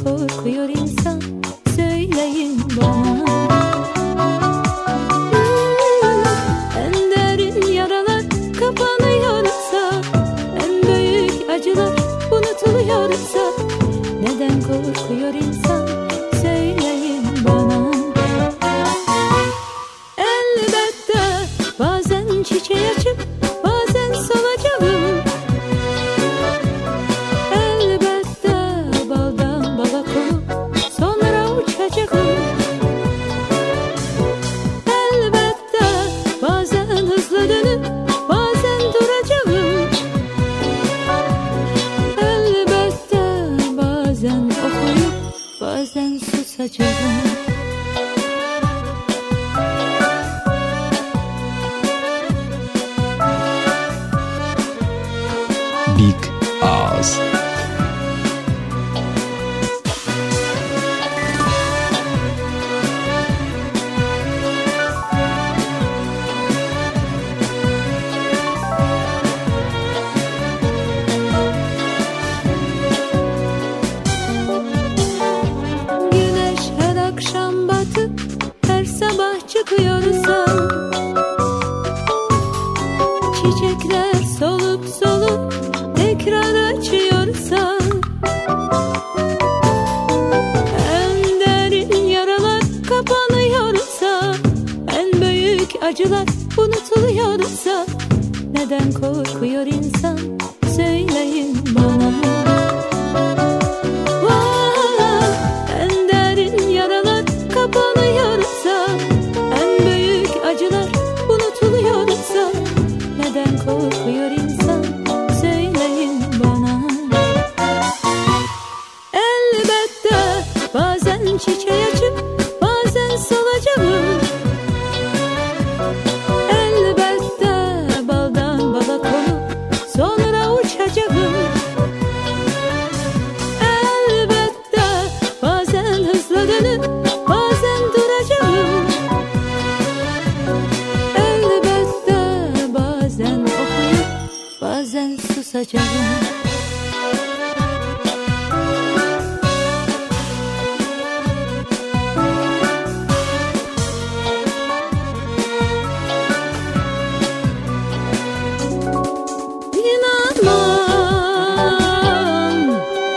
korkuyor insan? Söyleyin bana. En derin yaralar kapanıyorsa, en büyük acılar unutuluyorsa, neden korkuyor insan? Söyleyin bana. Elbette bazen çiçeği açıp bazen solacağım. Elbette baldan bala konup sonra uçacağım. Elbette bazen hızlı dönüp bazen duracağım. Elbette bazen okuyup bazen susacağım. Big Ağız. Güneş her akşam batıp her sabah çıkıyorsa, çiçekler solup solup tekrar açıyorsa, en derin yaralar kapanıyorsa, en büyük acılar unutuluyorsa, neden korkuyor insan? Söyleyin bana. En derin yaralar kapanıyorsa, en büyük acılar unutuluyorsa, neden korkuyor insan? Söyleyin bana. Elbette bazen çiçeği açıp bazen solacağım. Elbette baldan bala konup sonra uçacağım. Elbette bazen hızlı dönüp bazen duracağım. Elbette bazen okuyup bazen susacağım. İnanmam,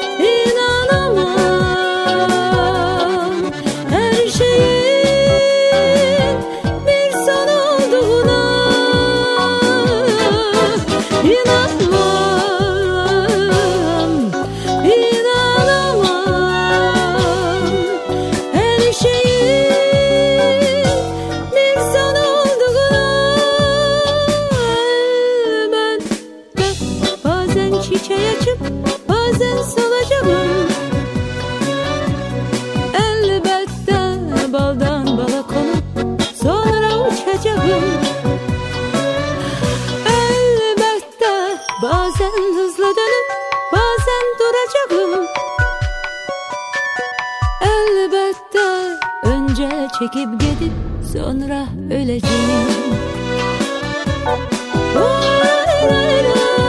inanamam her şeyin bir son olduğuna. İnanmam, inanamam her şeyin bir son olduğuna. Elbette bazen çiçeği açıp bazen solacağım. Elbette baldan bala konup sonra uçacağım. Elbette bazen hızlı dönüp bazen duracağım. Elbette önce çekip gidip sonra öleceğim. Vay vay vay.